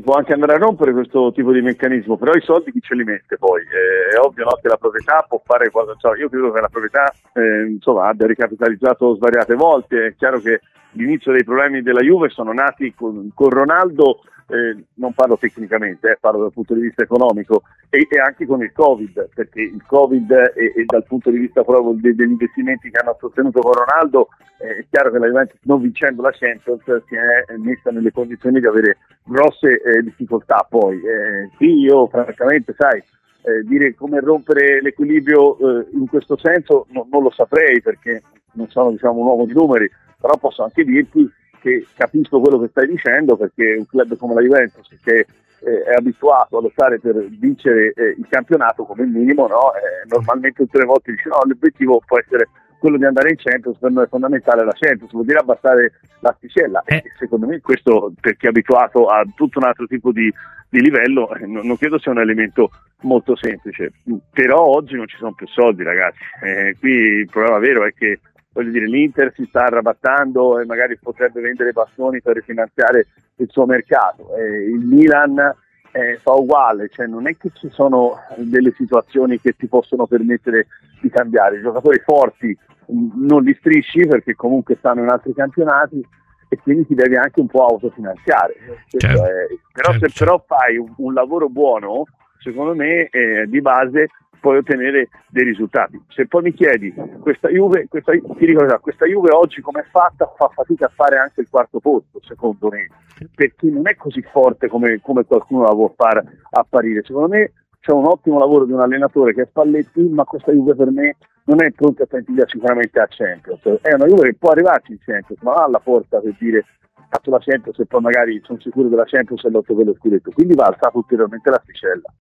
può anche andare a rompere questo tipo di meccanismo, però i soldi chi ce li mette poi? È ovvio, no, che la proprietà può fare cosa, cioè, io credo che la proprietà abbia ricapitalizzato svariate volte. È chiaro che l'inizio dei problemi della Juve sono nati con Ronaldo, non parlo tecnicamente, parlo dal punto di vista economico, e anche con il Covid, perché il Covid e dal punto di vista proprio degli investimenti che hanno sostenuto con Ronaldo, è chiaro che la Juventus, non vincendo la Champions, si è messa nelle condizioni di avere grosse difficoltà. Poi sì, io francamente, sai, dire come rompere l'equilibrio in questo senso non lo saprei, perché non sono, diciamo, un uomo di numeri, però posso anche dirti che capisco quello che stai dicendo, perché un club come la Juventus, che è abituato a lottare per vincere il campionato come minimo, no? Normalmente tutte le volte dice no, l'obiettivo può essere quello di andare in Champions, per noi è fondamentale la Champions, vuol dire abbassare l'asticella, e secondo me questo, per chi è abituato a tutto un altro tipo di livello, non credo sia un elemento molto semplice. Però oggi non ci sono più soldi, ragazzi, qui il problema vero è che, voglio dire, l'Inter si sta arrabattando e magari potrebbe vendere bastoni per rifinanziare il suo mercato, il Milan fa uguale, cioè non è che ci sono delle situazioni che ti possono permettere di cambiare. I giocatori forti non li strisci perché comunque stanno in altri campionati, e quindi ti devi anche un po' autofinanziare. Certo. Se però fai un lavoro buono, secondo me di base puoi ottenere dei risultati. Se poi mi chiedi, questa Juve oggi come è fatta, fa fatica a fare anche il quarto posto, secondo me, perché non è così forte come qualcuno la vuol far apparire. Secondo me c'è un ottimo lavoro di un allenatore che è Spalletti, ma questa Juve per me non è pronta a partire sicuramente a Champions. È una Juve che può arrivarci in Champions, ma va alla porta per dire fatto la Champions e poi magari sono sicuro che la Champions è l'otto per lo scudetto, quindi va alzato ulteriormente l'asticella.